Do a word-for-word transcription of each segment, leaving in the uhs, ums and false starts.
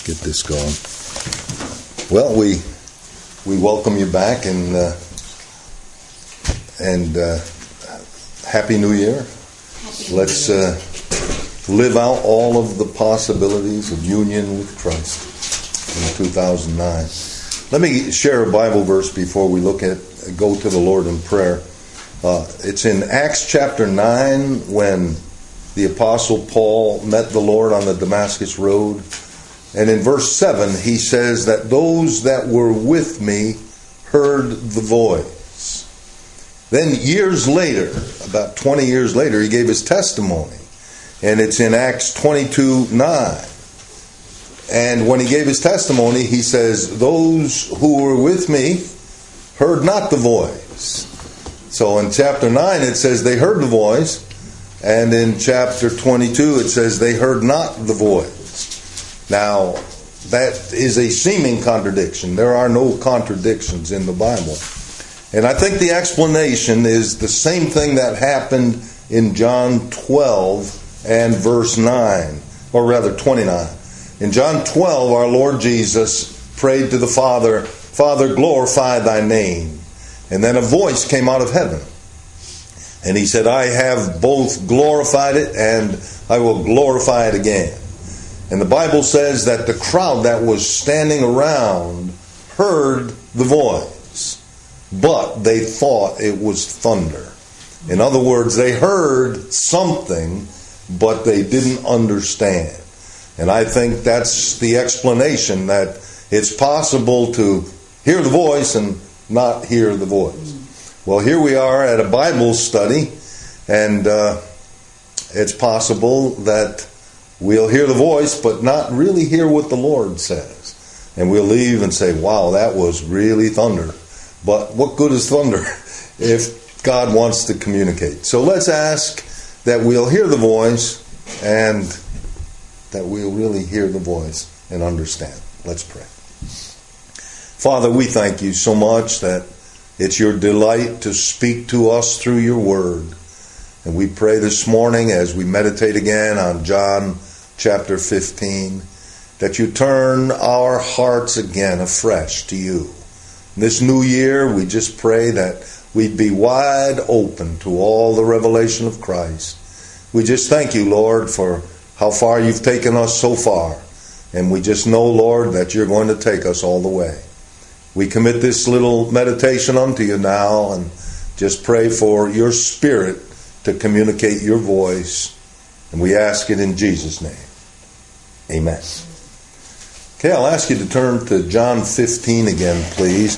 get this going. Well, we we welcome you back and uh, and uh, Happy New Year. Happy Let's uh, live out all of the possibilities of union with Christ in two thousand nine. Let me share a Bible verse before we look at go to the Lord in prayer. Uh, it's in Acts chapter nine when the Apostle Paul met the Lord on the Damascus road. And in verse seven, he says that those that were with me heard the voice. Then years later, about twenty years later, he gave his testimony. And it's in Acts twenty-two nine. And when he gave his testimony, he says, those who were with me heard not the voice. So in chapter nine, it says they heard the voice. And in chapter twenty-two, it says they heard not the voice. Now, that is a seeming contradiction. There are no contradictions in the Bible. And I think the explanation is the same thing that happened in John twelve and verse nine, or rather twenty-nine. In John twelve, our Lord Jesus prayed to the Father, Father, glorify thy name. And then a voice came out of heaven. And he said, I have both glorified it and I will glorify it again. And the Bible says that the crowd that was standing around heard the voice, but they thought it was thunder. In other words, they heard something, but they didn't understand. And I think that's the explanation, that it's possible to hear the voice and not hear the voice. Well, here we are at a Bible study, and uh, it's possible that we'll hear the voice, but not really hear what the Lord says. And we'll leave and say, wow, that was really thunder. But what good is thunder if God wants to communicate? So let's ask that we'll hear the voice and that we'll really hear the voice and understand. Let's pray. Father, we thank you so much that it's your delight to speak to us through your word. And we pray this morning as we meditate again on John chapter fifteen, that you turn our hearts again afresh to you. This new year, we just pray that we'd be wide open to all the revelation of Christ. We just thank you, Lord, for how far you've taken us so far. And we just know, Lord, that you're going to take us all the way. We commit this little meditation unto you now and just pray for your Spirit to communicate your voice. And we ask it in Jesus' name. Amen. Okay, I'll ask you to turn to John fifteen again, please.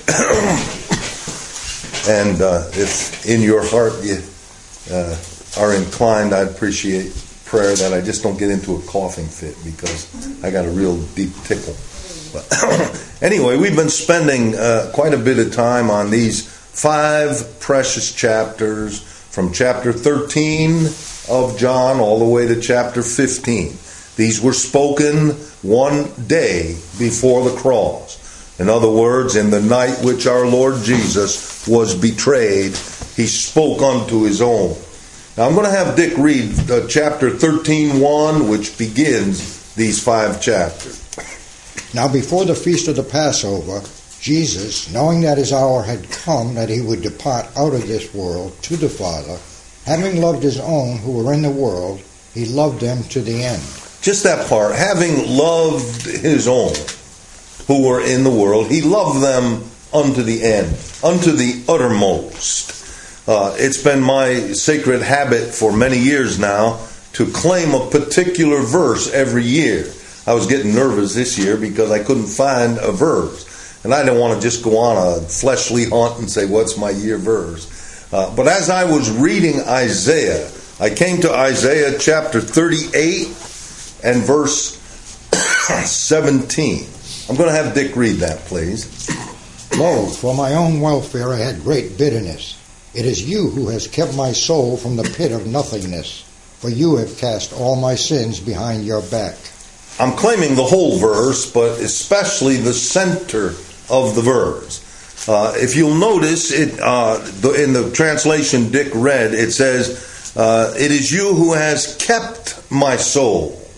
And uh, if in your heart you uh, are inclined, I'd appreciate prayer that I just don't get into a coughing fit, because I got a real deep tickle. But anyway, we've been spending uh, quite a bit of time on these five precious chapters from chapter thirteen of John all the way to chapter fifteen. These were spoken one day before the cross. In other words, in the night which our Lord Jesus was betrayed, he spoke unto his own. Now I'm going to have Dick read uh, chapter thirteen one, which begins these five chapters. Now before the feast of the Passover, Jesus, knowing that his hour had come that he would depart out of this world to the Father, having loved his own who were in the world, he loved them to the end. Just that part. Having loved his own who were in the world, he loved them unto the end, unto the uttermost. Uh, it's been my sacred habit for many years now to claim a particular verse every year. I was getting nervous this year because I couldn't find a verse. And I didn't want to just go on a fleshly hunt and say, what's my year verse? Uh, but as I was reading Isaiah, I came to Isaiah chapter thirty-eight and verse seventeen. I'm going to have Dick read that, please. Lo, for my own welfare I had great bitterness. It is you who has kept my soul from the pit of nothingness, for you have cast all my sins behind your back. I'm claiming the whole verse, but especially the center of the verse. Uh, if you'll notice, it uh, the, in the translation Dick read, it says, uh, it is you who has kept my soul.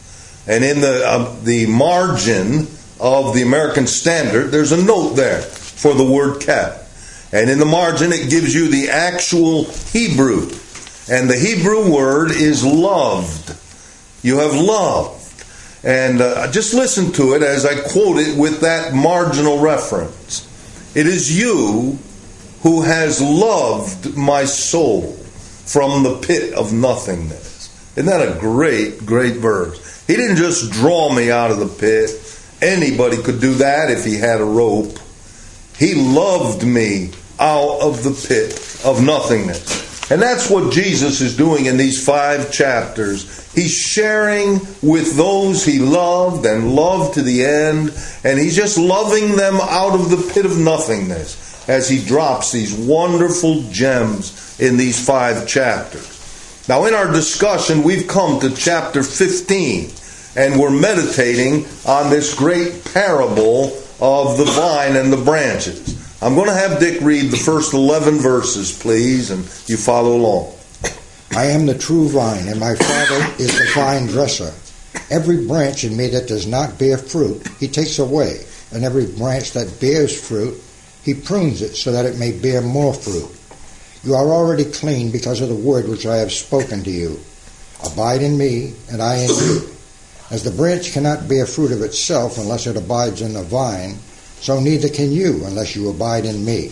And in the uh, the margin of the American Standard, there's a note there for the word kept. And in the margin, it gives you the actual Hebrew. And the Hebrew word is loved. You have loved. And uh, just listen to it as I quote it with that marginal reference. It is you who has loved my soul from the pit of nothingness. Isn't that a great, great verse? He didn't just draw me out of the pit. Anybody could do that if he had a rope. He loved me out of the pit of nothingness. And that's what Jesus is doing in these five chapters. He's sharing with those he loved and loved to the end. And he's just loving them out of the pit of nothingness as he drops these wonderful gems in these five chapters. Now in our discussion, we've come to chapter fifteen. And we're meditating on this great parable of the vine and the branches. I'm going to have Dick read the first eleven verses, please, and you follow along. I am the true vine, and my Father is the vine dresser. Every branch in me that does not bear fruit, he takes away. And every branch that bears fruit, he prunes it so that it may bear more fruit. You are already clean because of the word which I have spoken to you. Abide in me, and I in you. As the branch cannot bear fruit of itself unless it abides in the vine, so neither can you unless you abide in me.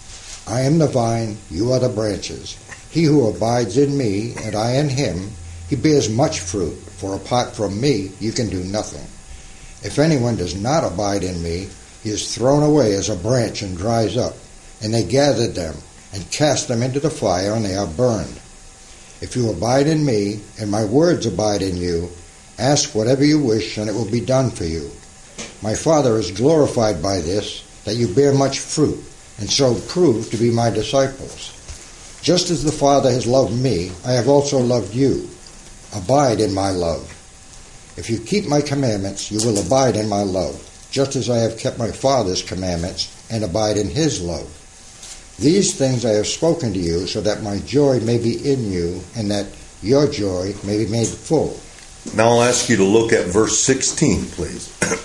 I am the vine, you are the branches. He who abides in me, and I in him, he bears much fruit, for apart from me you can do nothing. If anyone does not abide in me, he is thrown away as a branch and dries up, and they gather them and cast them into the fire, and they are burned. If you abide in me, and my words abide in you, ask whatever you wish, and it will be done for you. My Father is glorified by this, that you bear much fruit, and so prove to be my disciples. Just as the Father has loved me, I have also loved you. Abide in my love. If you keep my commandments, you will abide in my love, just as I have kept my Father's commandments, and abide in his love. These things I have spoken to you, so that my joy may be in you, and that your joy may be made full. Now I'll ask you to look at verse sixteen, please.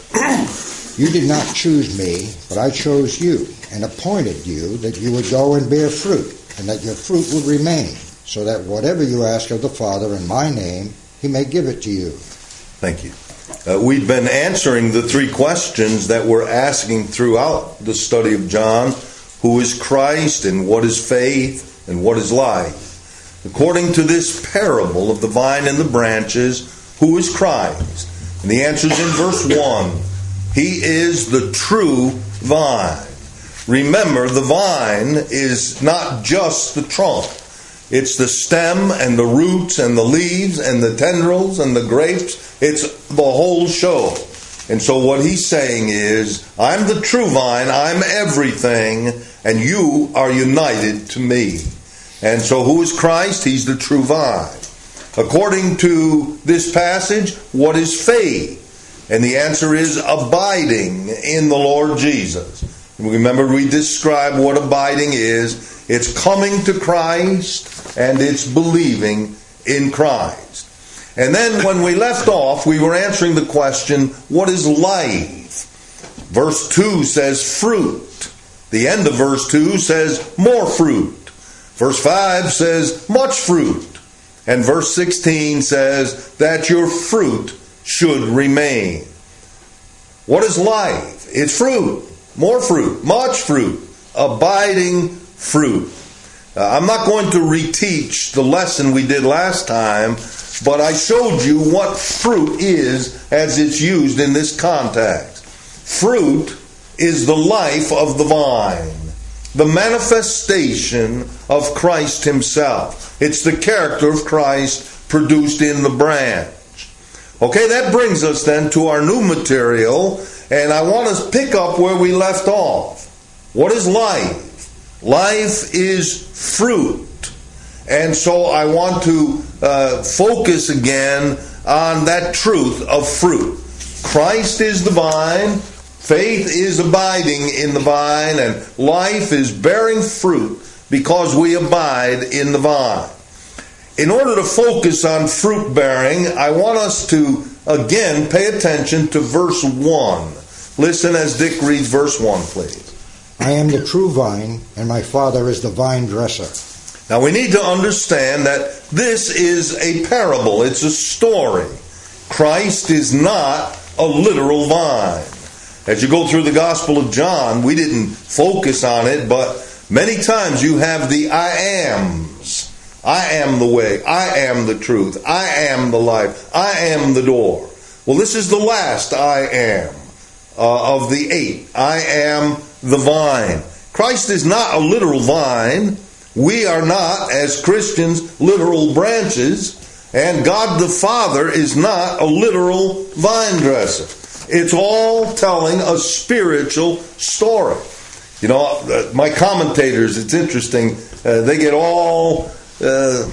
You did not choose me, but I chose you, and appointed you that you would go and bear fruit, and that your fruit would remain, so that whatever you ask of the Father in my name, he may give it to you. Thank you. Uh, we've been answering the three questions that we're asking throughout the study of John. Who is Christ, and what is faith, and what is life? According to this parable of the vine and the branches, who is Christ? And the answer is in verse one. He is the true vine. Remember, the vine is not just the trunk. It's the stem and the roots and the leaves and the tendrils and the grapes. It's the whole show. And so what he's saying is, I'm the true vine, I'm everything, and you are united to me. And so who is Christ? He's the true vine. According to this passage, what is faith? And the answer is abiding in the Lord Jesus. Remember, we described what abiding is. It's coming to Christ, and it's believing in Christ. And then when we left off, we were answering the question, what is life? Verse two says fruit. The end of verse two says more fruit. Verse five says much fruit. And verse sixteen says that your fruit should remain. What is life? It's fruit. More fruit. Much fruit. Abiding fruit. Uh, I'm not going to reteach the lesson we did last time, but I showed you what fruit is as it's used in this context. Fruit is the life of the vine, the manifestation of Christ himself. It's the character of Christ produced in the branch. Okay, that brings us then to our new material, and I want to pick up where we left off. What is life? Life is fruit. And so I want to uh, focus again on that truth of fruit. Christ is the vine, faith is abiding in the vine, and life is bearing fruit because we abide in the vine. In order to focus on fruit bearing, I want us to Again, pay attention to verse one. Listen as Dick reads verse one, please. I am the true vine, and my Father is the vine dresser. Now we need to understand that this is a parable. It's a story. Christ is not a literal vine. As you go through the Gospel of John, we didn't focus on it, but many times you have the I ams. I am the way. I am the truth. I am the life. I am the door. Well, this is the last I am uh, of the eight. I am the vine. Christ is not a literal vine. We are not, as Christians, literal branches. And God the Father is not a literal vine dresser. It's all telling a spiritual story. You know, my commentators, it's interesting, uh, they get all uh,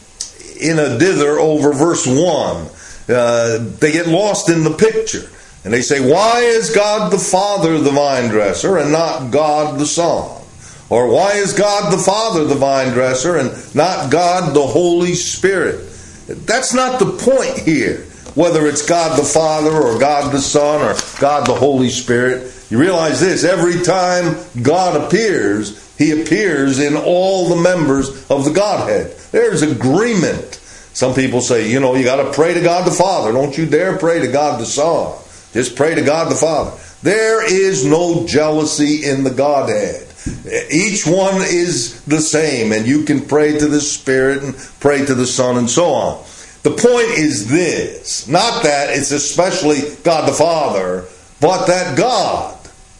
in a dither over verse one. Uh, they get lost in the picture. And they say, why is God the Father the vine dresser and not God the Son? Or why is God the Father the vine dresser and not God the Holy Spirit? That's not the point here. Whether it's God the Father or God the Son or God the Holy Spirit, you realize this, every time God appears, He appears in all the members of the Godhead. There's agreement. Some people say, you know, you got to pray to God the Father. Don't you dare pray to God the Son. Just pray to God the Father. There is no jealousy in the Godhead. Each one is the same, and you can pray to the Spirit and pray to the Son and so on. The point is this, not that it's especially God the Father, but that God,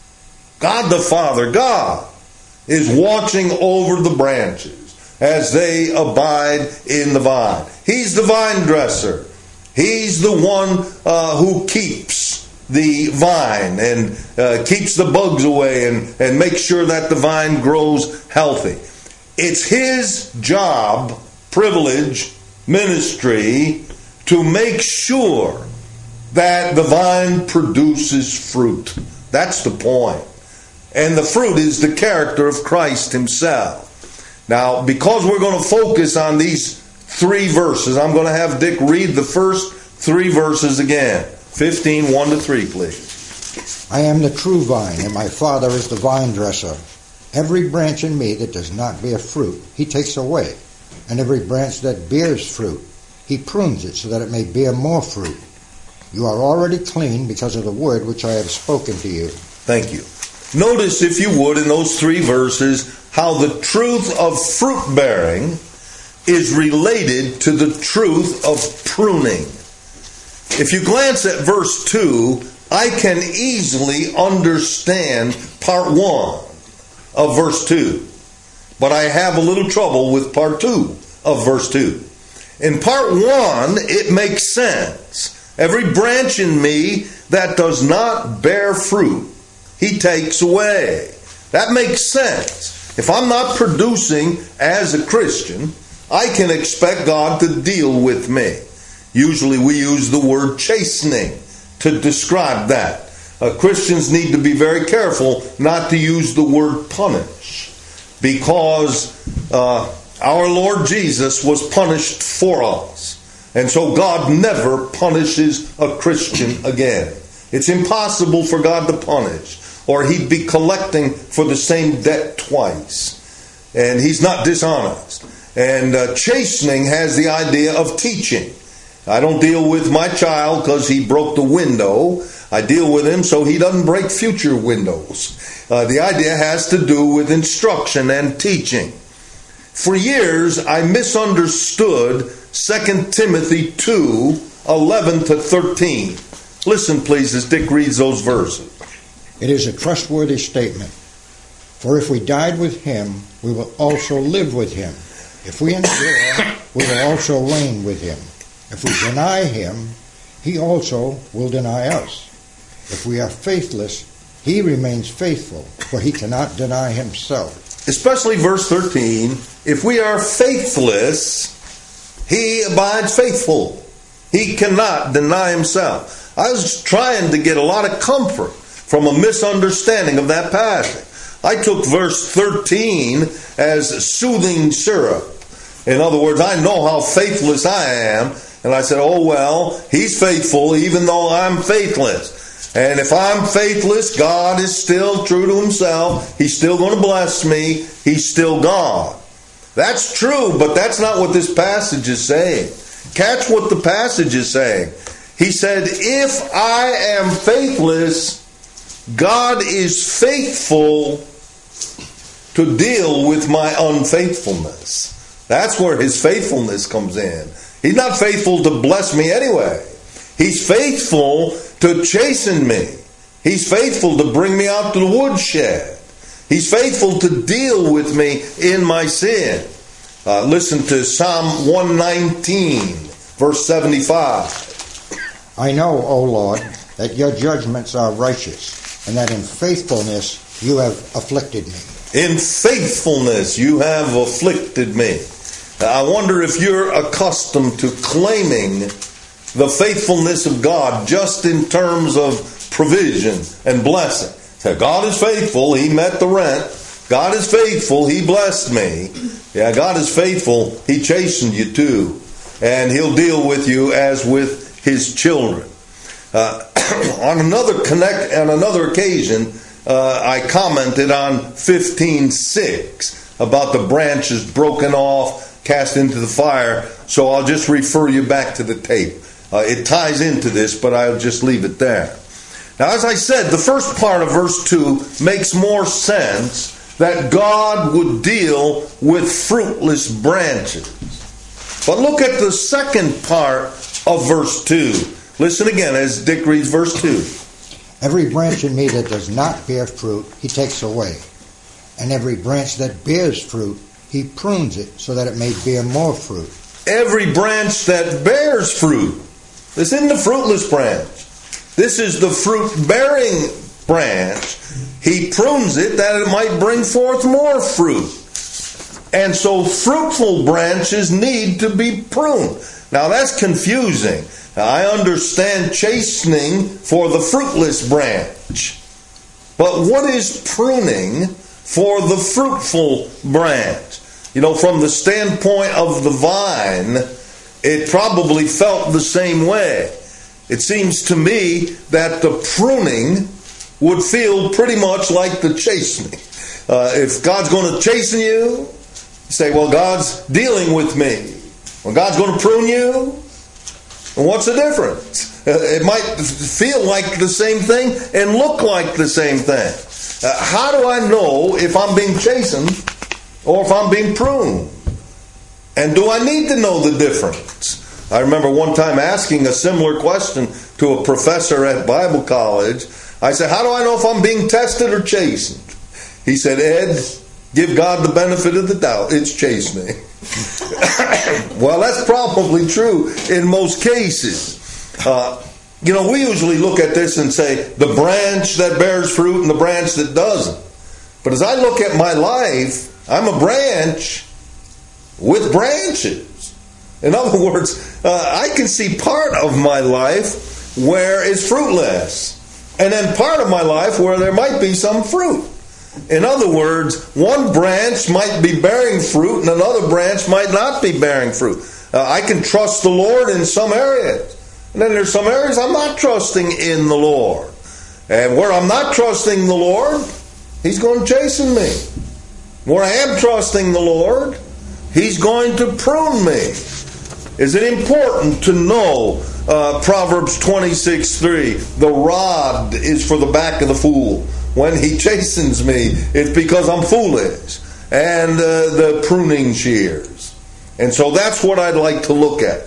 God the Father, God, is watching over the branches as they abide in the vine. He's the vine dresser. He's the one uh, who keeps the vine and uh, keeps the bugs away and, and makes sure that the vine grows healthy. It's His job, privilege, ministry to make sure that the vine produces fruit. That's the point. And the fruit is the character of Christ Himself. Now, because we're going to focus on these three verses, I'm going to have Dick read the first three verses again. fifteen, one to three, please. I am the true vine, and my Father is the vine dresser. Every branch in me that does not bear fruit, He takes away. And every branch that bears fruit, He prunes it so that it may bear more fruit. You are already clean because of the word which I have spoken to you. Thank you. Notice, if you would, in those three verses, how the truth of fruit bearing is related to the truth of pruning. If you glance at verse two, I can easily understand part one of verse two. But I have a little trouble with part two of verse two. In part one, it makes sense. Every branch in me that does not bear fruit, He takes away. That makes sense. If I'm not producing as a Christian, I can expect God to deal with me. Usually we use the word chastening to describe that. Uh, Christians need to be very careful not to use the word punish, because uh, our Lord Jesus was punished for us. And so God never punishes a Christian again. It's impossible for God to punish, or He'd be collecting for the same debt twice. And He's not dishonest. And uh, chastening has the idea of teaching. I don't deal with my child because he broke the window. I deal with him so he doesn't break future windows. Uh, the idea has to do with instruction and teaching. For years, I misunderstood Second Timothy two, eleven to thirteen. Listen, please, as Dick reads those verses. It is a trustworthy statement. For if we died with Him, we will also live with Him. If we endure, we will also reign with Him. If we deny Him, He also will deny us. If we are faithless, He remains faithful, for He cannot deny Himself. Especially verse thirteen, if we are faithless, He abides faithful. He cannot deny Himself. I was trying to get a lot of comfort from a misunderstanding of that passage. I took verse thirteen as soothing syrup. In other words, I know how faithless I am, And I said, oh, well, he's faithful even though I'm faithless. And if I'm faithless, God is still true to himself. He's still going to bless me. He's still God. That's true, but that's not what this passage is saying. Catch what the passage is saying. He said, if I am faithless, God is faithful to deal with my unfaithfulness. That's where his faithfulness comes in. He's not faithful to bless me anyway. He's faithful to chasten me. He's faithful to bring me out to the woodshed. He's faithful to deal with me in my sin. Uh, listen to Psalm one nineteen, verse seventy-five. I know, O Lord, that your judgments are righteous, and that in faithfulness you have afflicted me. In faithfulness you have afflicted me. I wonder if you're accustomed to claiming the faithfulness of God just in terms of provision and blessing. So God is faithful, he met the rent. God is faithful, he blessed me. Yeah, God is faithful, he chastened you too. And he'll deal with you as with his children. Uh, on another connect, on another occasion, uh, I commented on fifteen six about the branches broken off, cast into the fire. So I'll just refer you back to the tape. Uh, it ties into this, but I'll just leave it there. Now, as I said, the first part of verse two makes more sense, that God would deal with fruitless branches. But look at the second part of verse two. Listen again as Dick reads verse two. Every branch in me that does not bear fruit, he takes away. And every branch that bears fruit, he prunes it so that it may bear more fruit. Every branch that bears fruit. This isn't the fruitless branch. This is the fruit-bearing branch. He prunes it that it might bring forth more fruit. And so fruitful branches need to be pruned. Now that's confusing. Now, I understand chastening for the fruitless branch. But what is pruning for the fruitful branch? You know, from the standpoint of the vine, it probably felt the same way. It seems to me that the pruning would feel pretty much like the chastening. Uh, if God's going to chasten you, you say, well, God's dealing with me. Well, God's going to prune you. And what's the difference? Uh, it might feel like the same thing and look like the same thing. Uh, how do I know if I'm being chastened or if I'm being pruned? And do I need to know the difference? I remember one time asking a similar question to a professor at Bible college. I said, how do I know if I'm being tested or chastened? He said, Ed, give God the benefit of the doubt. It's chastening. Well, that's probably true in most cases. Uh, you know, we usually look at this and say, the branch that bears fruit and the branch that doesn't. But as I look at my life, I'm a branch with branches. In other words, uh, I can see part of my life where it's fruitless. And then part of my life where there might be some fruit. In other words, one branch might be bearing fruit and another branch might not be bearing fruit. Uh, I can trust the Lord in some areas. And then there's some areas I'm not trusting in the Lord. And where I'm not trusting the Lord, He's going to chasten me. Where I am trusting the Lord, He's going to prune me. Is it important to know uh, Proverbs twenty-six three? The rod is for the back of the fool. When he chastens me, it's because I'm foolish. And uh, the pruning shears. And so that's what I'd like to look at.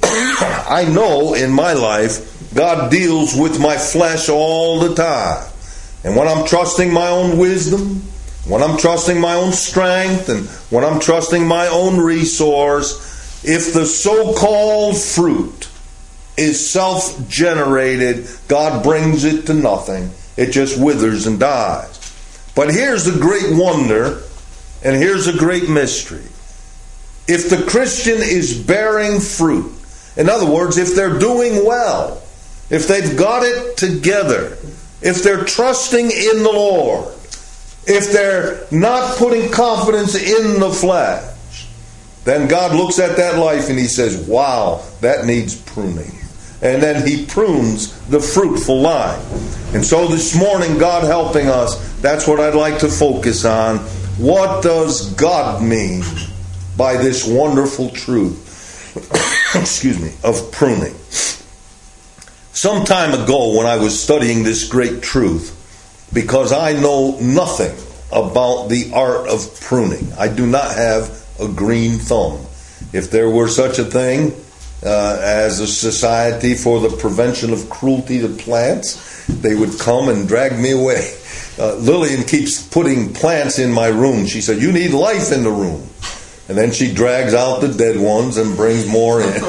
I know in my life, God deals with my flesh all the time. And when I'm trusting my own wisdom, when I'm trusting my own strength, and when I'm trusting my own resource, if the so-called fruit is self-generated, God brings it to nothing. It just withers and dies. But here's the great wonder, and here's a great mystery. If the Christian is bearing fruit, in other words, if they're doing well, if they've got it together, if they're trusting in the Lord, if they're not putting confidence in the flesh, Then God looks at that life and he says, wow, that needs pruning. And then he prunes the fruitful line. And so this morning, God helping us, that's what I'd like to focus on. What does God mean by this wonderful truth, excuse me, of pruning? Some time ago when I was studying this great truth, because I know nothing about the art of pruning. I do not have a green thumb. If there were such a thing uh, as a society for the prevention of cruelty to plants, they would come and drag me away. Uh, Lillian keeps putting plants in my room. She said, you need life in the room. And then she drags out the dead ones and brings more in.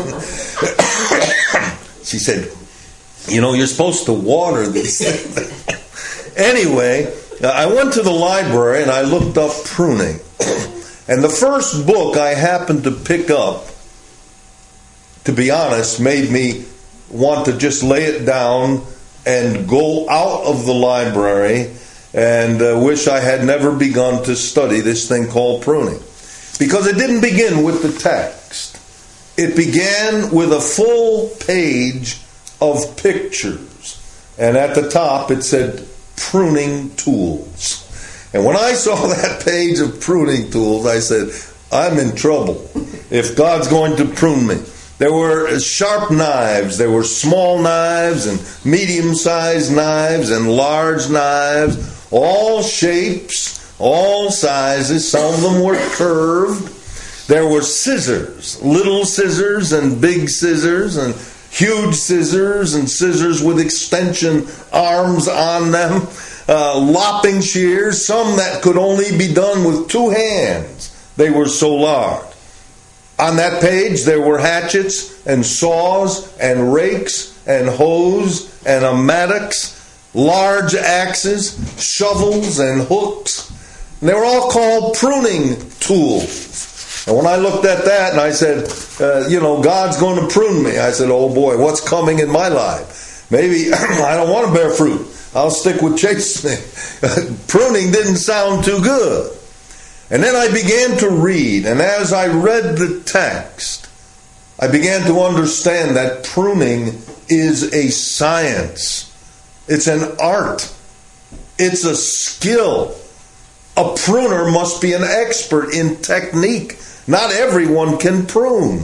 She said, you know, you're supposed to water these things. Anyway, I went to the library and I looked up pruning. And the first book I happened to pick up, to be honest, made me want to just lay it down and go out of the library and uh, wish I had never begun to study this thing called pruning. Because it didn't begin with the text. It began with a full page of pictures. And at the top it said, pruning tools. And when I saw that page of pruning tools, I said, I'm in trouble if God's going to prune me. There were sharp knives, there were small knives and medium-sized knives and large knives, all shapes, all sizes. Some of them were curved. There were scissors, little scissors and big scissors and huge scissors and scissors with extension arms on them, uh, lopping shears, some that could only be done with two hands. They were so large. On that page there were hatchets and saws and rakes and hoes and a mattocks, large axes, shovels and hooks. And they were all called pruning tools. And when I looked at that and I said, uh, you know, God's going to prune me, I said, oh boy, what's coming in my life? Maybe I don't want to bear fruit. I'll stick with chastening. Pruning didn't sound too good. And then I began to read, and as I read the text, I began to understand that pruning is a science. It's an art. It's a skill. A pruner must be an expert in technique. Not everyone can prune.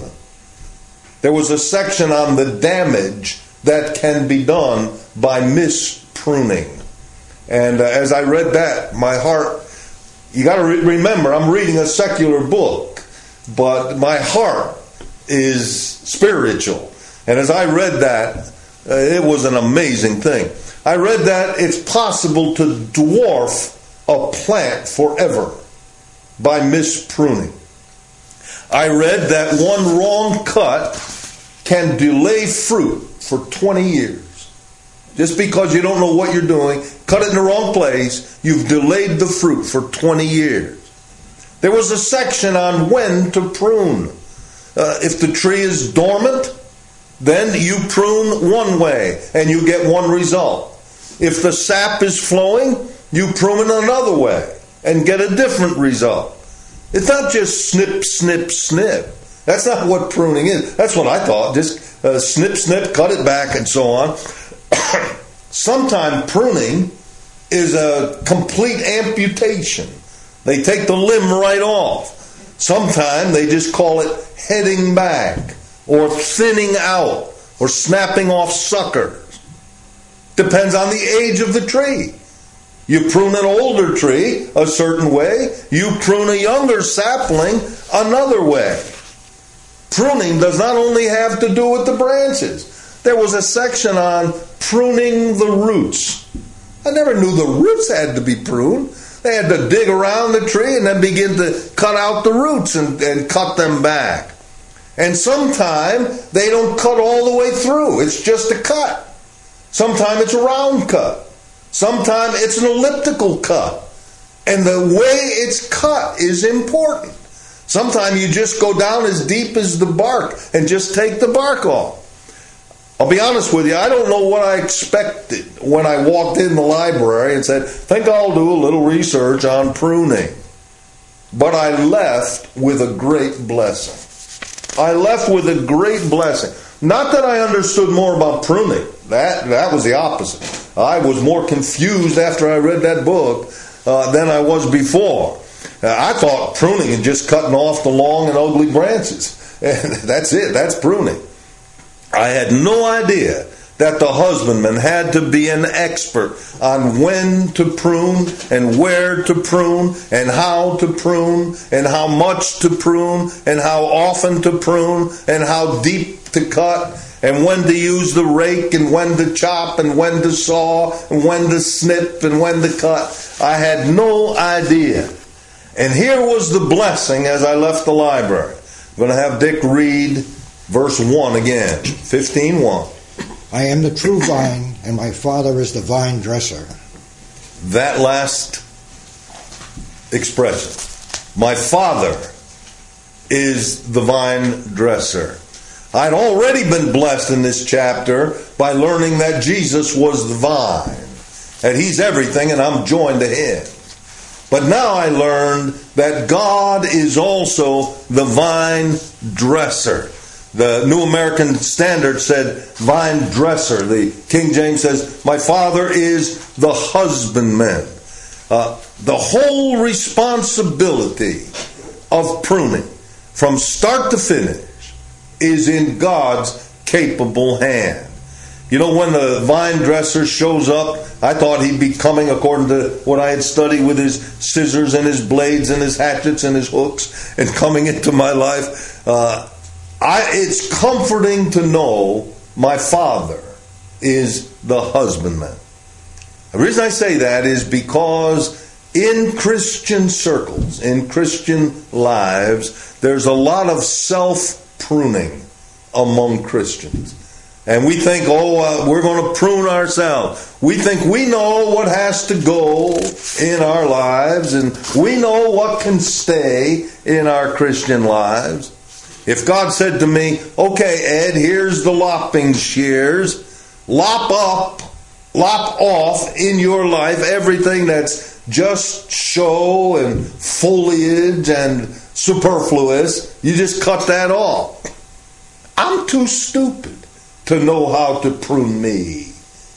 There was a section on the damage that can be done by mispruning. And uh, as I read that, my heart, you got to re- remember, I'm reading a secular book, but my heart is spiritual. And as I read that, uh, it was an amazing thing. I read that it's possible to dwarf a plant forever by mispruning. I read that one wrong cut can delay fruit for twenty years. Just because you don't know what you're doing, cut it in the wrong place, you've delayed the fruit for twenty years. There was a section on when to prune. Uh, if the tree is dormant, then you prune one way and you get one result. If the sap is flowing, you prune it another way and get a different result. It's not just snip, snip, snip. That's not what pruning is. That's what I thought. Just uh, snip, snip, cut it back, and so on. Sometimes pruning is a complete amputation. They take the limb right off. Sometimes they just call it heading back or thinning out or snapping off suckers. Depends on the age of the tree. You prune an older tree a certain way. You prune a younger sapling another way. Pruning does not only have to do with the branches. There was a section on pruning the roots. I never knew the roots had to be pruned. They had to dig around the tree and then begin to cut out the roots and, and cut them back. And sometimes they don't cut all the way through. It's just a cut. Sometimes it's a round cut. Sometimes it's an elliptical cut. And the way it's cut is important. Sometimes you just go down as deep as the bark and just take the bark off. I'll be honest with you, I don't know what I expected when I walked in the library and said, think I'll do a little research on pruning. but I left with a great blessing. I left with a great blessing. Not that I understood more about pruning. That, that was the opposite. I was more confused after I read that book uh, than I was before. Uh, I thought pruning and just cutting off the long and ugly branches. And that's it. That's pruning. I had no idea that the husbandman had to be an expert on when to prune and where to prune and how to prune and how much to prune and how often to prune and how deep to cut and when to use the rake and when to chop and when to saw and when to snip and when to cut. I had no idea. And here was the blessing as I left the library. I'm going to have Dick read verse one again, fifteen one. I am the true vine, and my Father is the vine dresser. That last expression, my Father is the vine dresser. I'd already been blessed in this chapter by learning that Jesus was the vine, that He's everything and I'm joined to Him. But now I learned that God is also the vine dresser. The New American Standard said vine dresser. The King James says, my Father is the husbandman. Uh, the whole responsibility of pruning from start to finish is in God's capable hand. You know, when the vine dresser shows up, I thought he'd be coming according to what I had studied with his scissors and his blades and his hatchets and his hooks and coming into my life. Uh, I, it's comforting to know my Father is the husbandman. The reason I say that is because in Christian circles, in Christian lives, there's a lot of self-pruning among Christians. And we think, oh, uh, we're going to prune ourselves. We think we know what has to go in our lives, and we know what can stay in our Christian lives. If God said to me, okay, Ed, here's the lopping shears, lop up, lop off in your life everything that's just show and foliage and superfluous, you just cut that off. I'm too stupid to know how to prune me.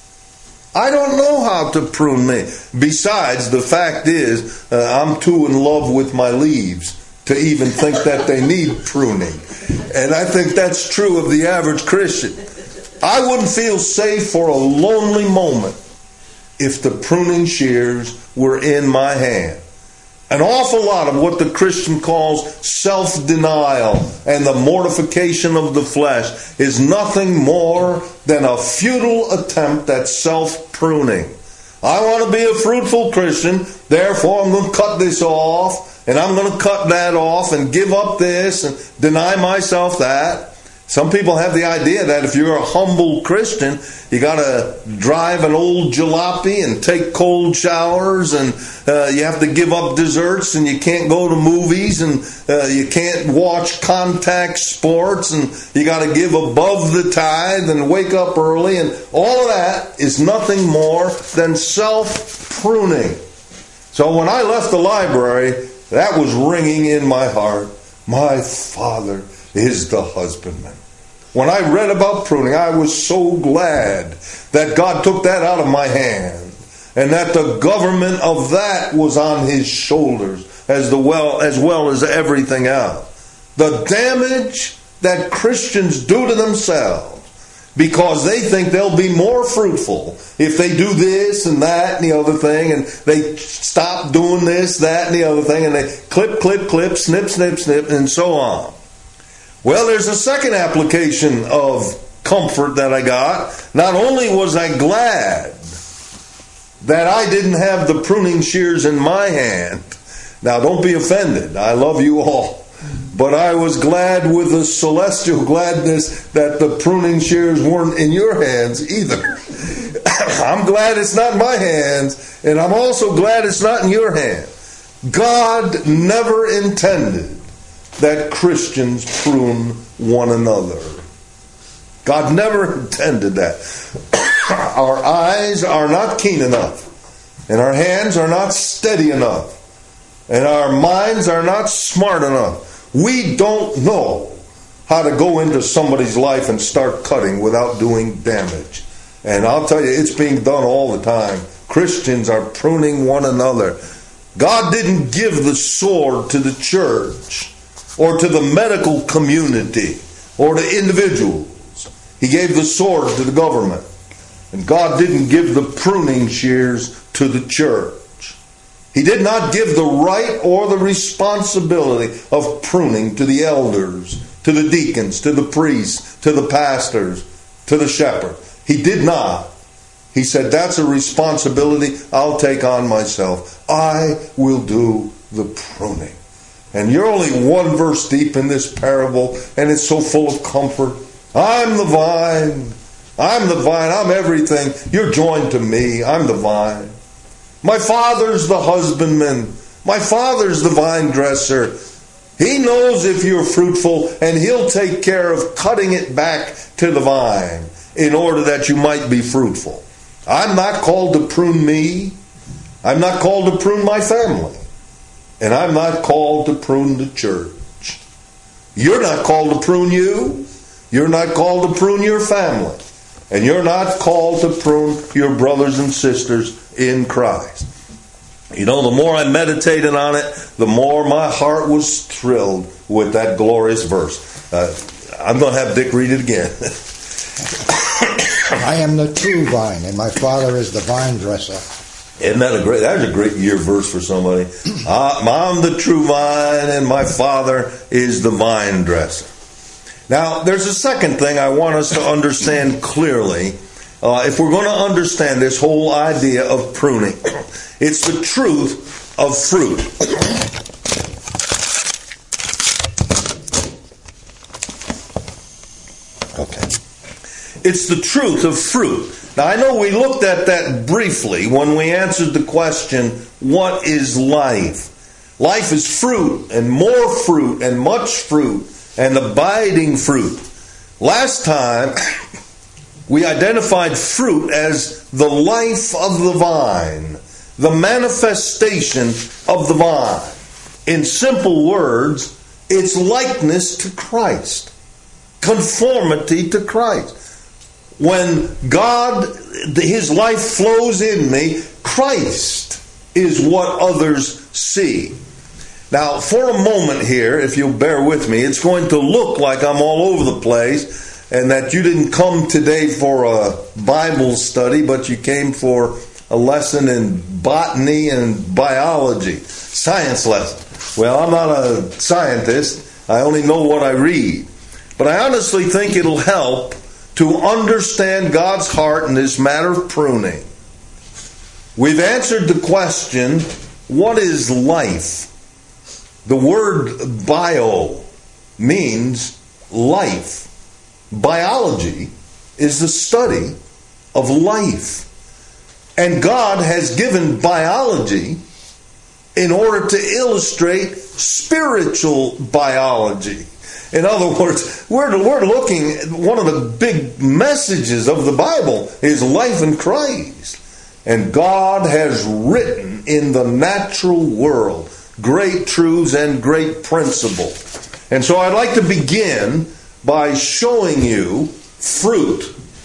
I don't know how to prune me. Besides, the fact is, uh, I'm too in love with my leaves to even think that they need pruning. And I think that's true of the average Christian. I wouldn't feel safe for a lonely moment if the pruning shears were in my hand. An awful lot of what the Christian calls self-denial and the mortification of the flesh is nothing more than a futile attempt at self-pruning. I want to be a fruitful Christian, therefore I'm going to cut this off, and I'm going to cut that off and give up this and deny myself that. Some people have the idea that if you're a humble Christian, you got to drive an old jalopy and take cold showers, and uh, you have to give up desserts, and you can't go to movies, and uh, you can't watch contact sports, and you got to give above the tithe and wake up early, and all of that is nothing more than self-pruning. So when I left the library, that was ringing in my heart. My Father is the husbandman. When I read about pruning, I was so glad that God took that out of my hand, and that the government of that was on His shoulders as the well as well as everything else. The damage that Christians do to themselves because they think they'll be more fruitful if they do this and that and the other thing, and they stop doing this, that, and the other thing, and they clip, clip, clip, snip, snip, snip, and so on. Well, there's a second application of comfort that I got. Not only was I glad that I didn't have the pruning shears in my hand. Now, don't be offended. I love you all. But I was glad with a celestial gladness that the pruning shears weren't in your hands either. I'm glad it's not in my hands, and I'm also glad it's not in your hand. God never intended that Christians prune one another. God never intended that. Our eyes are not keen enough, and our hands are not steady enough and our minds are not smart enough. We don't know how to go into somebody's life and start cutting without doing damage. And I'll tell you, it's being done all the time. Christians are pruning one another. God didn't give the sword to the church or to the medical community or to individuals. He gave the sword to the government. And God didn't give the pruning shears to the church. He did not give the right or the responsibility of pruning to the elders, to the deacons, to the priests, to the pastors, to the shepherd. He did not. He said, that's a responsibility I'll take on myself. I will do the pruning. And you're only one verse deep in this parable, and it's so full of comfort. I'm the vine. I'm the vine. I'm everything. You're joined to me. I'm the vine. My Father's the husbandman. My Father's the vine dresser. He knows if you're fruitful, and He'll take care of cutting it back to the vine in order that you might be fruitful. I'm not called to prune me. I'm not called to prune my family. And I'm not called to prune the church. You're not called to prune you. You're not called to prune your family. And you're not called to prune your brothers and sisters in Christ. You know, the more I meditated on it, the more my heart was thrilled with that glorious verse. Uh, I'm going to have Dick read it again. I am the true vine, and my Father is the vine dresser. Isn't that a great, that's a great year verse for somebody. uh, I'm the true vine, and my Father is the vine dresser. Now, there's a second thing I want us to understand clearly. Uh, if we're going to understand this whole idea of pruning, it's the truth of fruit. Okay. It's the truth of fruit. Now, I know we looked at that briefly when we answered the question, what is life? Life is fruit, and more fruit, and much fruit, and abiding fruit. Last time, we identified fruit as the life of the vine, the manifestation of the vine. In simple words, it's likeness to Christ, conformity to Christ. When God, His life flows in me, Christ is what others see. Now, for a moment here, if you'll bear with me, it's going to look like I'm all over the place and that you didn't come today for a Bible study, but you came for a lesson in botany and biology, science lesson. Well, I'm not a scientist. I only know what I read. But I honestly think it'll help to understand God's heart in this matter of pruning. We've answered the question, what is life? The word bio means life. Biology is the study of life. And God has given biology in order to illustrate spiritual biology. In other words, we're, we're looking at one of the big messages of the Bible is life in Christ. And God has written in the natural world great truths and great principles. And so I'd like to begin by showing you fruit.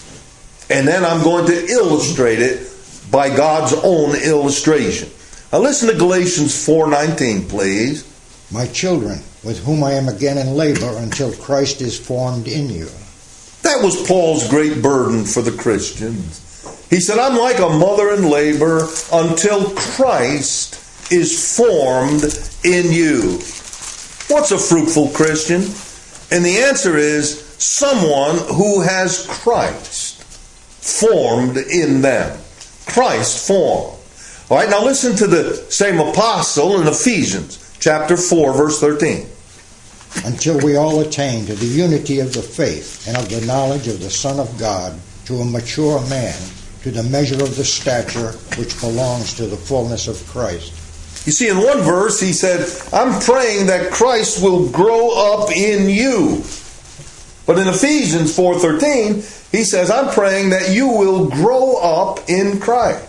And then I'm going to illustrate it by God's own illustration. Now listen to Galatians four nineteen, please. My children, with whom I am again in labor until Christ is formed in you. That was Paul's great burden for the Christians. He said, I'm like a mother in labor until Christ is formed in you. What's a fruitful Christian? And the answer is someone who has Christ formed in them. Christ formed. All right, now listen to the same apostle in Ephesians chapter four, verse thirteen. Until we all attain to the unity of the faith and of the knowledge of the Son of God, to a mature man, to the measure of the stature which belongs to the fullness of Christ. You see, in one verse he said, I'm praying that Christ will grow up in you. But in Ephesians four thirteen, he says, I'm praying that you will grow up in Christ.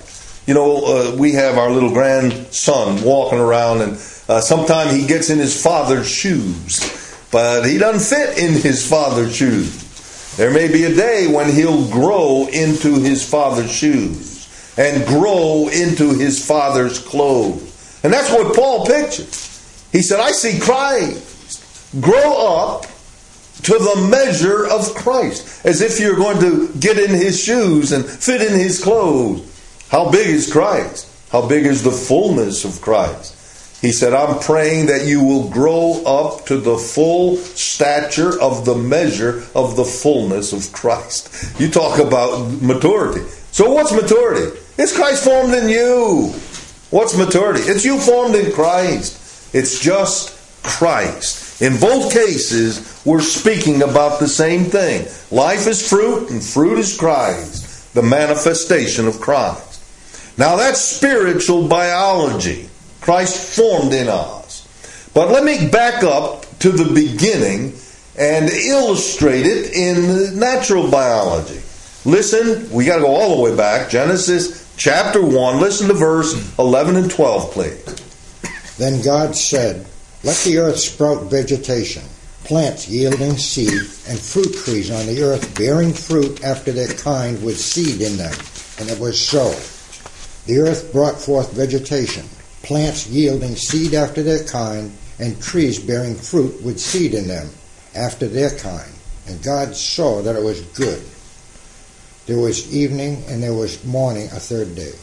You know, uh, we have our little grandson walking around, and uh, sometimes he gets in his father's shoes, but he doesn't fit in his father's shoes. There may be a day when he'll grow into his father's shoes and grow into his father's clothes. And that's what Paul pictured. He said, I see Christ grow up to the measure of Christ, as if you're going to get in his shoes and fit in his clothes. How big is Christ? How big is the fullness of Christ? He said, I'm praying that you will grow up to the full stature of the measure of the fullness of Christ. You talk about maturity. So what's maturity? It's Christ formed in you. What's maturity? It's you formed in Christ. It's just Christ. In both cases, we're speaking about the same thing. Life is fruit, and fruit is Christ, the manifestation of Christ. Now that's spiritual biology. Christ formed in us. But let me back up to the beginning and illustrate it in natural biology. Listen, we got to go all the way back. Genesis chapter one. Listen to verse eleven and twelve, please. Then God said, let the earth sprout vegetation, plants yielding seed, and fruit trees on the earth bearing fruit after their kind with seed in them. And it was so. The earth brought forth vegetation, plants yielding seed after their kind, and trees bearing fruit with seed in them after their kind. And God saw that it was good. There was evening and there was morning a third day.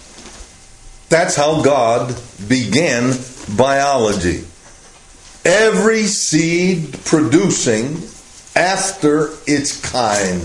That's how God began biology. Every seed producing after its kind.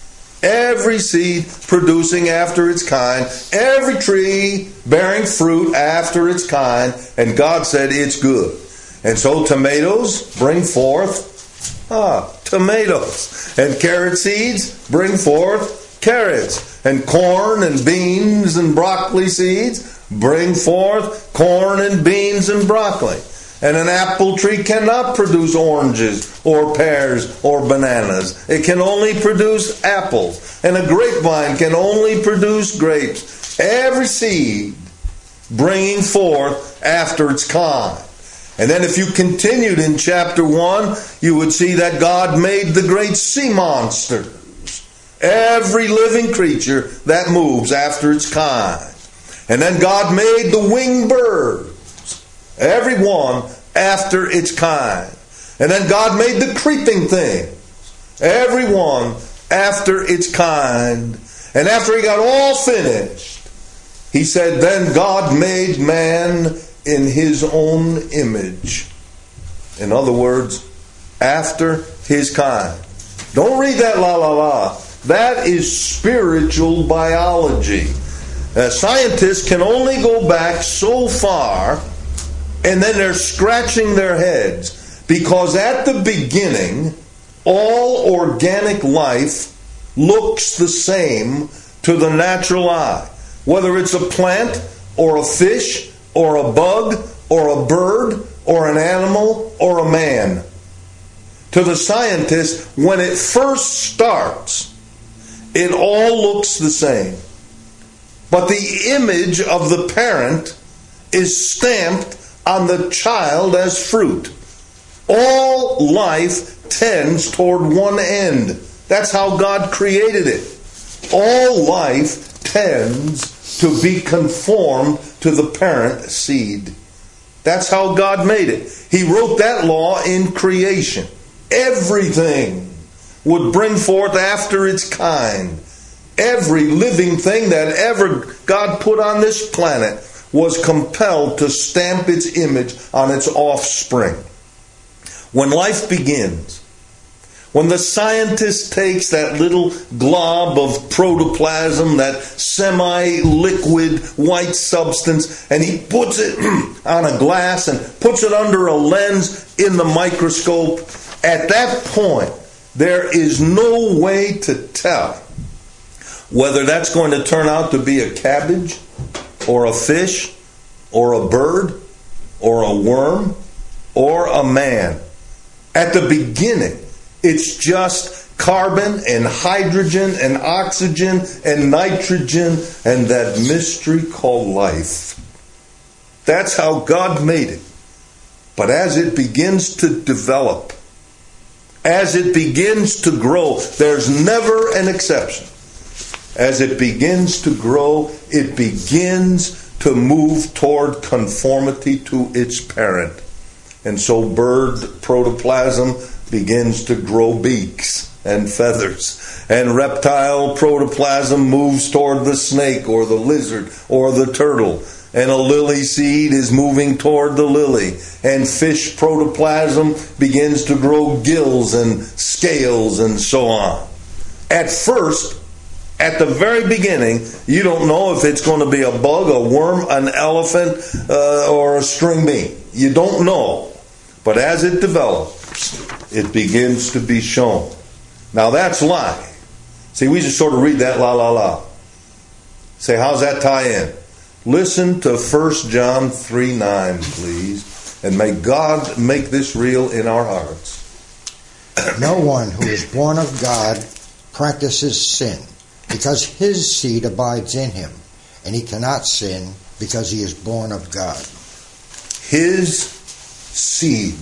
Every seed producing after its kind. Every tree bearing fruit after its kind. And God said it's good. And so tomatoes bring forth ah, tomatoes. And carrot seeds bring forth carrots. And corn and beans and broccoli seeds bring forth corn and beans and broccoli. And an apple tree cannot produce oranges or pears or bananas. It can only produce apples. And a grapevine can only produce grapes. Every seed bringing forth after its kind. And then if you continued in chapter one, you would see that God made the great sea monsters. Every living creature that moves after its kind. And then God made the winged birds. Every one after its kind. And then God made the creeping things. Every one after its kind. And after he got all finished, he said, then God made man in his own image. In other words, after his kind. Don't read that la la la. That is spiritual biology. Uh, scientists can only go back so far, and then they're scratching their heads, because at the beginning, all organic life looks the same to the natural eye. Whether it's a plant, or a fish, or a bug, or a bird, or an animal, or a man. To the scientist, when it first starts, it all looks the same. But the image of the parent is stamped on the child as fruit. All life tends toward one end. That's how God created it. All life tends to be conformed to the parent seed. That's how God made it. He wrote that law in creation. Everything would bring forth after its kind. Every living thing that ever God put on this planet was compelled to stamp its image on its offspring. When life begins, when the scientist takes that little glob of protoplasm, that semi-liquid white substance, and he puts it on a glass and puts it under a lens in the microscope, at that point, there is no way to tell whether that's going to turn out to be a cabbage, or a fish, or a bird, or a worm, or a man. At the beginning, it's just carbon and hydrogen and oxygen and nitrogen and that mystery called life. That's how God made it. But as it begins to develop, as it begins to grow, there's never an exception. As it begins to grow, it begins to move toward conformity to its parent. And so bird protoplasm begins to grow beaks and feathers. And reptile protoplasm moves toward the snake or the lizard or the turtle. And a lily seed is moving toward the lily. And fish protoplasm begins to grow gills and scales and so on. At first, at the very beginning, you don't know if it's going to be a bug, a worm, an elephant, uh, or a string bean. You don't know. But as it develops, it begins to be shown. Now that's life. See, we just sort of read that la la la. Say, how's that tie in? Listen to First John three nine, please. And may God make this real in our hearts. No one who is born of God practices sin, because his seed abides in him, and he cannot sin because he is born of God. His seed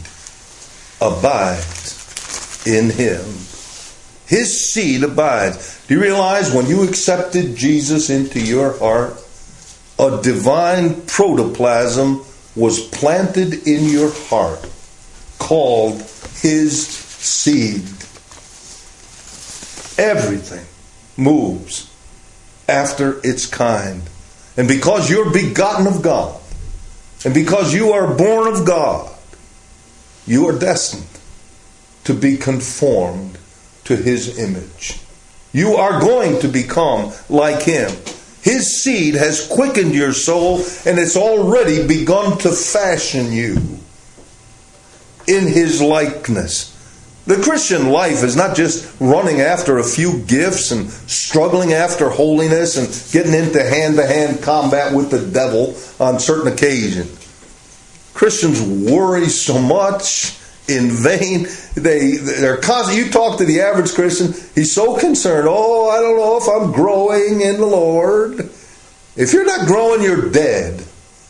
abides in him. His seed abides. Do you realize when you accepted Jesus into your heart, a divine protoplasm was planted in your heart called his seed? Everything moves after its kind. And because you're begotten of God, and because you are born of God, you are destined to be conformed to his image. You are going to become like him. His seed has quickened your soul, and it's already begun to fashion you in his likeness. The Christian life is not just running after a few gifts and struggling after holiness and getting into hand-to-hand combat with the devil on certain occasions. Christians worry so much in vain. They, they're constant. You talk to the average Christian, he's so concerned. Oh, I don't know if I'm growing in the Lord. If you're not growing, you're dead.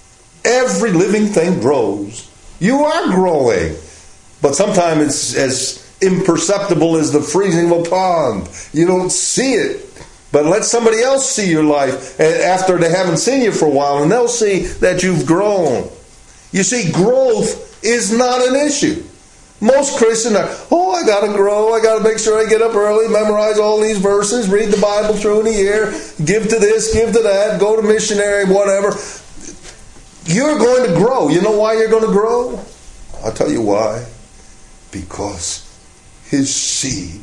Every living thing grows. You are growing. But sometimes it's as imperceptible as the freezing of a pond. You don't see it. But let somebody else see your life after they haven't seen you for a while, and they'll see that you've grown. You see, growth is not an issue. Most Christians are, oh, I got to grow. I got to make sure I get up early, memorize all these verses, read the Bible through in a year, give to this, give to that, go to missionary, whatever. You're going to grow. You know why you're going to grow? I'll tell you why. Because his seed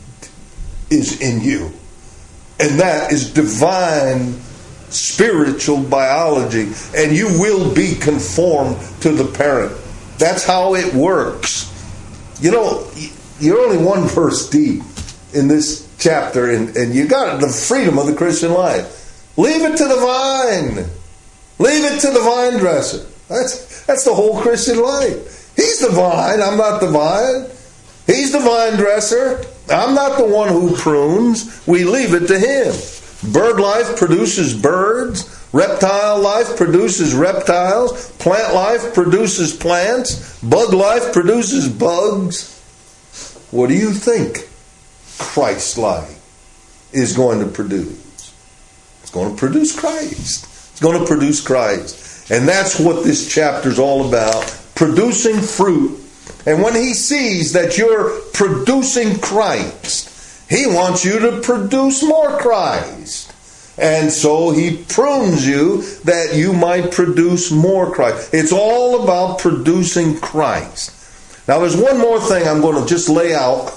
is in you. And that is divine spiritual biology. And you will be conformed to the parent. That's how it works. You know, you're only one verse deep in this chapter, and, and you got the freedom of the Christian life. Leave it to the vine. Leave it to the vine dresser. That's, that's the whole Christian life. He's the vine. I'm not the vine. He's the vine dresser. I'm not the one who prunes. We leave it to him. Bird life produces birds. Reptile life produces reptiles. Plant life produces plants. Bug life produces bugs. What do you think Christ life is going to produce? It's going to produce Christ. It's going to produce Christ. And that's what this chapter is all about. Producing fruit. And when he sees that you're producing Christ, he wants you to produce more Christ. And so he prunes you that you might produce more Christ. It's all about producing Christ. Now there's one more thing I'm going to just lay out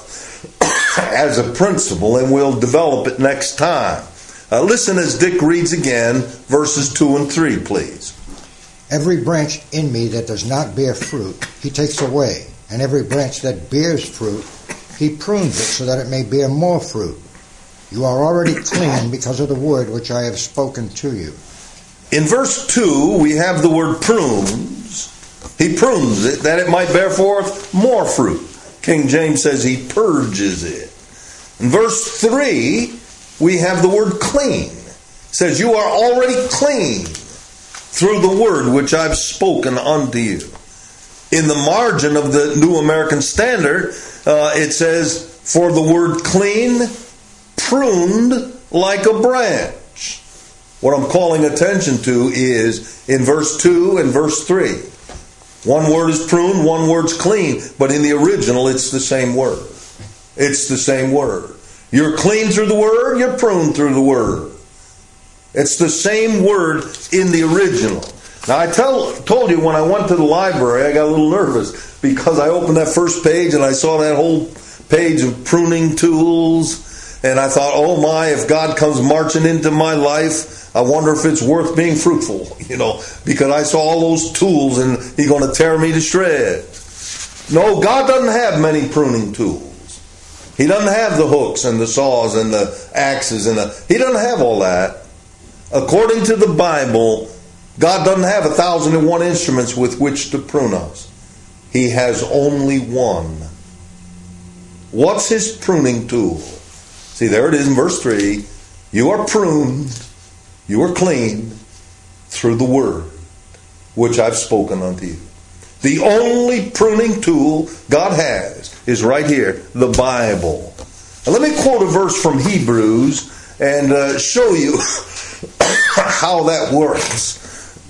as a principle, and we'll develop it next time. Uh, listen as Dick reads again, verses two and three, please. Every branch in me that does not bear fruit, he takes away. And every branch that bears fruit, he prunes it so that it may bear more fruit. You are already clean because of the word which I have spoken to you. In verse two, we have the word prunes. He prunes it that it might bear forth more fruit. King James says he purges it. In verse three, we have the word clean. It says, you are already clean through the word which I've spoken unto you. In the margin of the New American Standard, uh, it says, for the word clean, pruned like a branch. What I'm calling attention to is in verse two and verse three. One word is pruned, one word's clean, but in the original it's the same word. It's the same word. You're clean through the word, you're pruned through the word. It's the same word in the original. Now, I tell, told you when I went to the library, I got a little nervous because I opened that first page and I saw that whole page of pruning tools. And I thought, oh my, if God comes marching into my life, I wonder if it's worth being fruitful, you know, because I saw all those tools and He's going to tear me to shreds. No, God doesn't have many pruning tools. He doesn't have the hooks and the saws and the axes and the, He doesn't have all that. According to the Bible, God doesn't have a thousand and one instruments with which to prune us. He has only one. What's His pruning tool? See, there it is in verse three. You are pruned, you are clean through the word which I've spoken unto you. The only pruning tool God has is right here, the Bible. Now, let me quote a verse from Hebrews and uh, show you how that works.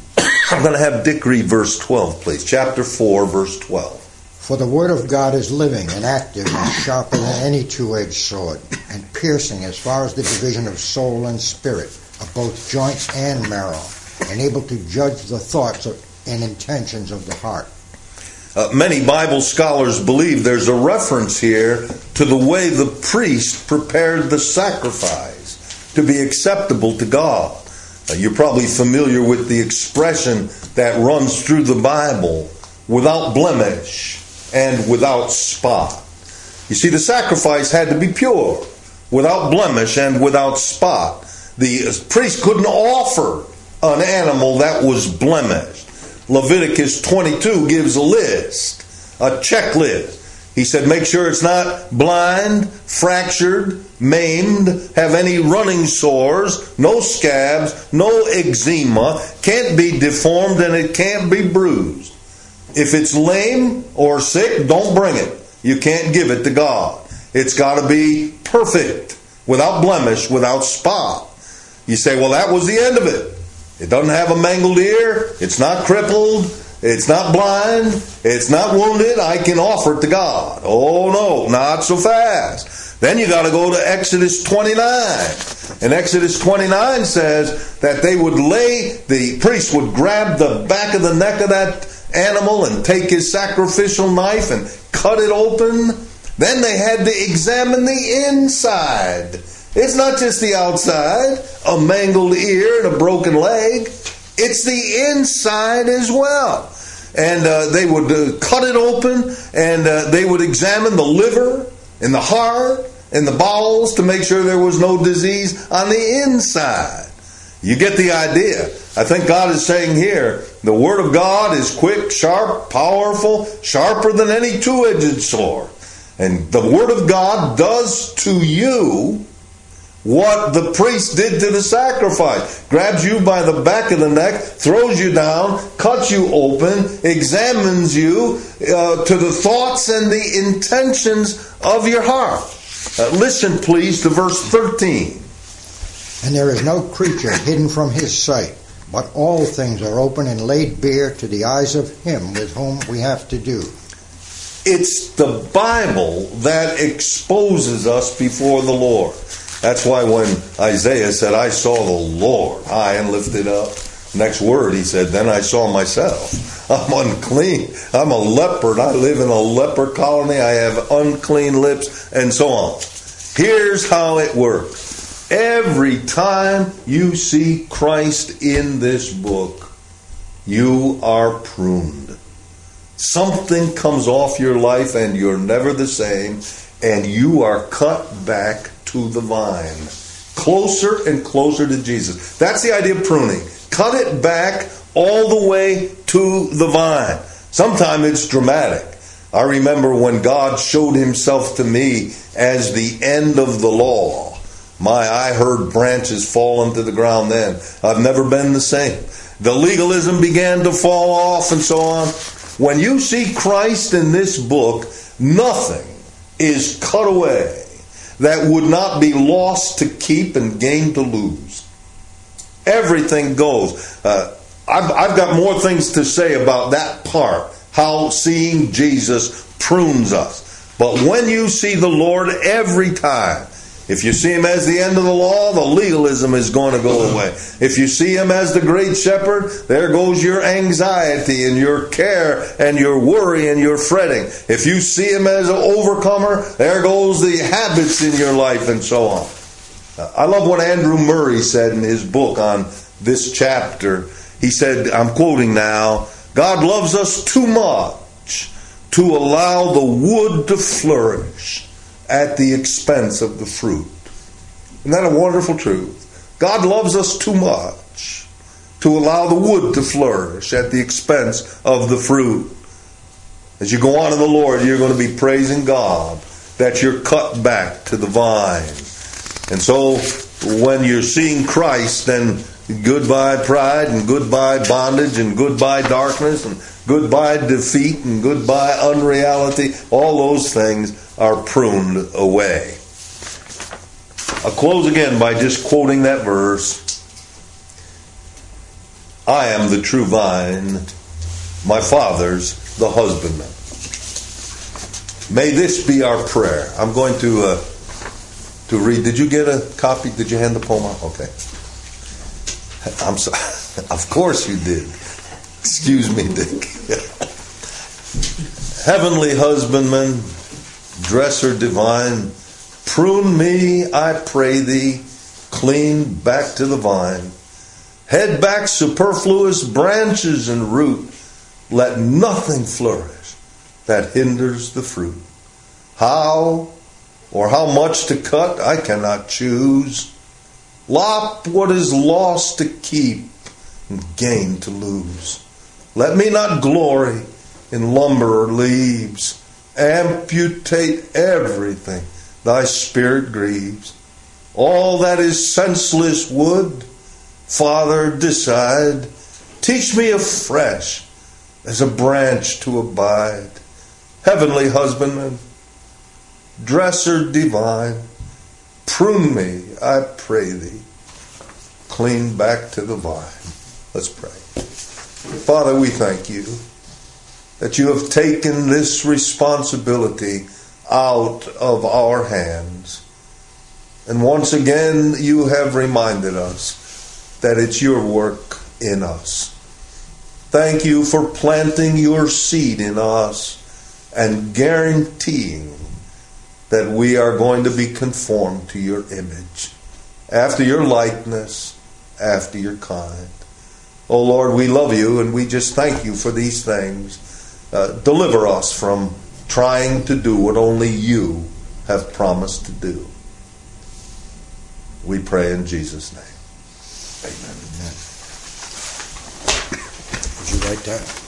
I'm going to have Dick read verse twelve, please. Chapter four, verse twelve. For the word of God is living and active and sharper than any two-edged sword, and piercing as far as the division of soul and spirit, of both joints and marrow, and able to judge the thoughts of, and intentions of the heart. Uh, many Bible scholars believe there's a reference here to the way the priest prepared the sacrifice to be acceptable to God. Uh, you're probably familiar with the expression that runs through the Bible, without blemish and without spot. You see, the sacrifice had to be pure, without blemish and without spot. The priest couldn't offer an animal that was blemished. Leviticus twenty-two gives a list, a checklist. He said, make sure it's not blind, fractured, maimed, have any running sores, no scabs, no eczema, can't be deformed, and it can't be bruised. If it's lame or sick, don't bring it. You can't give it to God. It's got to be perfect, without blemish, without spot. You say, well, that was the end of it. It doesn't have a mangled ear. It's not crippled. It's not blind. It's not wounded. I can offer it to God. Oh, no, not so fast. Then you got to go to Exodus twenty-nine. And Exodus twenty-nine says that they would lay, the priest would grab the back of the neck of that animal and take his sacrificial knife and cut it open. Then they had to examine the inside. It's not just the outside, a mangled ear and a broken leg. It's the inside as well. And uh, they would uh, cut it open, and uh, they would examine the liver and the heart and the bowels to make sure there was no disease on the inside. You get the idea. I think God is saying here, the Word of God is quick, sharp, powerful, sharper than any two-edged sword. And the Word of God does to you what the priest did to the sacrifice. Grabs you by the back of the neck, throws you down, cuts you open, examines you uh, to the thoughts and the intentions of your heart. Uh, listen, please, to verse thirteen. And there is no creature hidden from His sight, but all things are open and laid bare to the eyes of Him with whom we have to do. It's the Bible that exposes us before the Lord. That's why when Isaiah said, I saw the Lord high and lifted up, next word he said, then I saw myself. I'm unclean. I'm a leper. I live in a leper colony. I have unclean lips, and so on. Here's how it works. Every time you see Christ in this book, you are pruned. Something comes off your life and you're never the same, and you are cut back to the vine. Closer and closer to Jesus. That's the idea of pruning. Cut it back all the way to the vine. Sometimes it's dramatic. I remember when God showed himself to me as the end of the law. My, I heard branches fall into the ground then. I've never been the same. The legalism began to fall off and so on. When you see Christ in this book, nothing is cut away that would not be lost to keep and gain to lose. Everything goes. Uh, I've, I've got more things to say about that part, how seeing Jesus prunes us. But when you see the Lord every time, if you see him as the end of the law, the legalism is going to go away. If you see him as the great shepherd, there goes your anxiety and your care and your worry and your fretting. If you see him as an overcomer, there goes the habits in your life and so on. I love what Andrew Murray said in his book on this chapter. He said, I'm quoting now, God loves us too much to allow the wood to flourish at the expense of the fruit. Isn't that a wonderful truth? God loves us too much to allow the wood to flourish at the expense of the fruit. As you go on in the Lord, you're going to be praising God that you're cut back to the vine. And so when you're seeing Christ, then goodbye pride and goodbye bondage and goodbye darkness and goodbye defeat and goodbye unreality. All those things are pruned away. I'll close again by just quoting that verse. I am the true vine, my Father's the husbandman. May this be our prayer. I'm going to uh, to read. Did you get a copy? Did you hand the poem out? Okay. I'm sorry. Of course you did. Excuse me, Dick. Heavenly husbandman, dresser divine, prune me, I pray thee, clean back to the vine. Head back superfluous branches and root. Let nothing flourish that hinders the fruit. How or how much to cut, I cannot choose. Lop what is lost to keep and gain to lose. Let me not glory in lumber or leaves. Amputate everything thy spirit grieves. All that is senseless wood, Father, decide. Teach me afresh as a branch to abide. Heavenly husbandman, dresser divine, prune me, I pray thee, clean back to the vine. Let's pray. Father, we thank you that you have taken this responsibility out of our hands. And once again, you have reminded us that it's your work in us. Thank you for planting your seed in us and guaranteeing that we are going to be conformed to your image, after your likeness, after your kind. Oh Lord, we love you and we just thank you for these things. Uh, deliver us from trying to do what only you have promised to do. We pray in Jesus' name. Amen. Amen. Would you write that?